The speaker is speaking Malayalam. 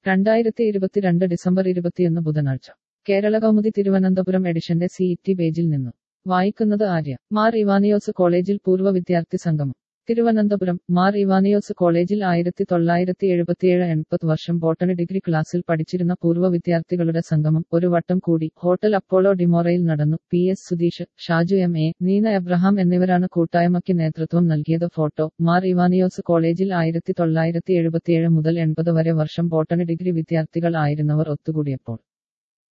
2022 ഡിസംബർ 21 ബുധനാഴ്ച കേരള കൗമുദി തിരുവനന്തപുരം എഡിഷന്റെ CET പേജിൽ നിന്നും വായിക്കുന്നത് ആര്യ. മാർ ഇവാനിയോസ് കോളേജിൽ പൂർവ്വ വിദ്യാർത്ഥി സംഗമം. തിരുവനന്തപുരം മാർ ഇവാനിയോസ് കോളേജിൽ 1977-80 വർഷം ബോട്ടണി ഡിഗ്രി ക്ലാസ്സിൽ പഠിച്ചിരുന്ന പൂർവ്വ വിദ്യാർത്ഥികളുടെ സംഗമം ഒരു വട്ടം കൂടി ഹോട്ടൽ അപ്പോളോ ഡിമോറയിൽ നടന്നു. PS Sudheesh, Shaju MA, Neena Abraham എന്നിവരാണ് കൂട്ടായ്മയ്ക്ക് നേതൃത്വം നൽകിയത്. ഫോട്ടോ മാർ ഇവാനിയോസ് കോളേജിൽ 1977 മുതൽ 80 വരെ വർഷം ബോട്ടണി ഡിഗ്രി വിദ്യാർത്ഥികൾ ആയിരുന്നവർ ഒത്തുകൂടിയപ്പോൾ